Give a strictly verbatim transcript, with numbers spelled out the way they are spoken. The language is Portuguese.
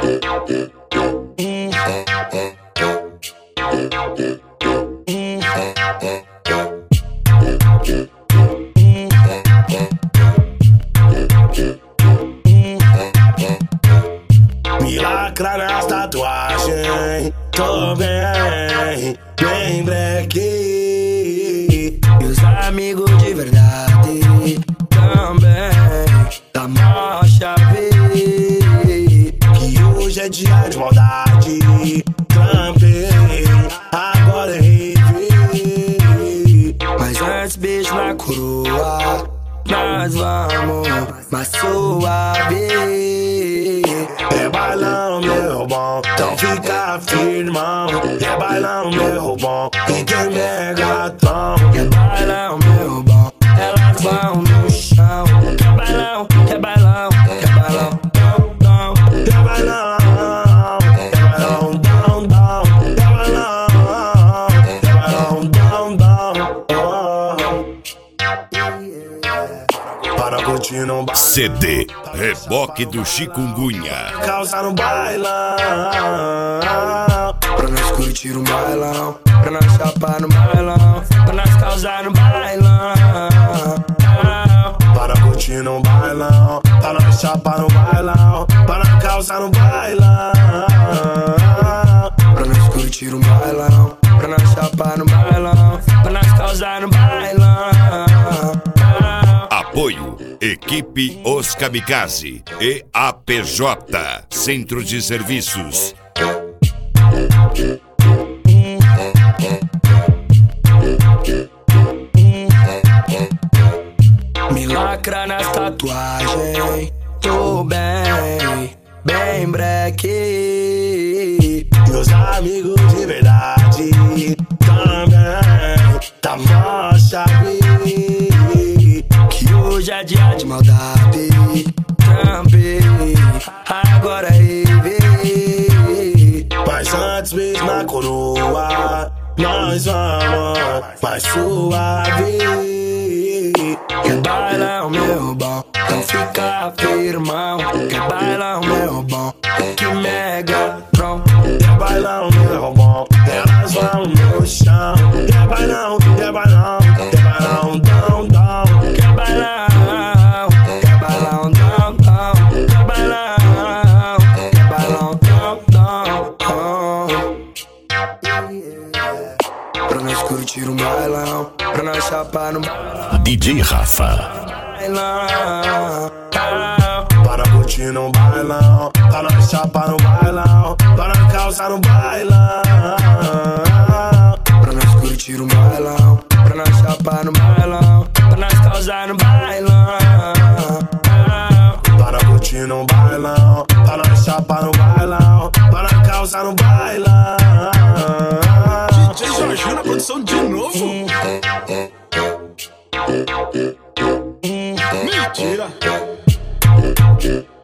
Me lacra nas tatuagens, tô bem, bem breque. E os amigos de verdade também, da maior chave. Que hoje é dia de maldade, trampei, agora é rave. Mas antes beijo na coroa, nós vamos mais suave. É bailão, meu bom, então fica firmão. É bailão, meu bom, e tem megatron. É bailão, meu bom, elas vão no chão. É bailão, é bailão, é bailão, dom, dom. É bailão, é bailão, dom, dom. É bailão, é bailão, dom, dom. Para curtir no bailão. C D Reboque do Chikungunya. Calça no bailão, pra nós curtir um bailão, pra nós chapar no bailão, pra nós causar no bailão. para curtir no bailão, para nós chapar no bailão, para nós calçar no bailão. Pra nós curtir um bailão, pra nós chapar no bailão, pra nós causar no bailão. Apoio Equipe Os Kamikaze e A P J Centro de Serviços. Me lacra nas tatuagens, tô bem, bem breque. E os amigos de verdade também, tá mó chave. Que hoje é dia de maldade, trampei, agora é rave. Mas antes beijo na coroa, nós vamos mais suave. Que bailão, meu bom, então fica firmão. Que bailão, meu bom, que megatron. É bailão, meu bom, elas vão no chão. É bailão, é bailão, é bailão, dom, dom. Que bailão, que bailão, dom, dom. Que bailão, que bailão, dom, dom. Pra nós curtir um bailão, pra nós chapar no bailão. D J Rafa. Para curtir no bailão, para nós chapar no bailão, para nós calçar no bailão. Pra nós curtir um bailão, pra nós chapar no bailão, pra nós causar no bailão. Para curtir no bailão, para nós chapar no bailão, para nós calçar no bailão. D J Jorginho na produção de novo. Mentira.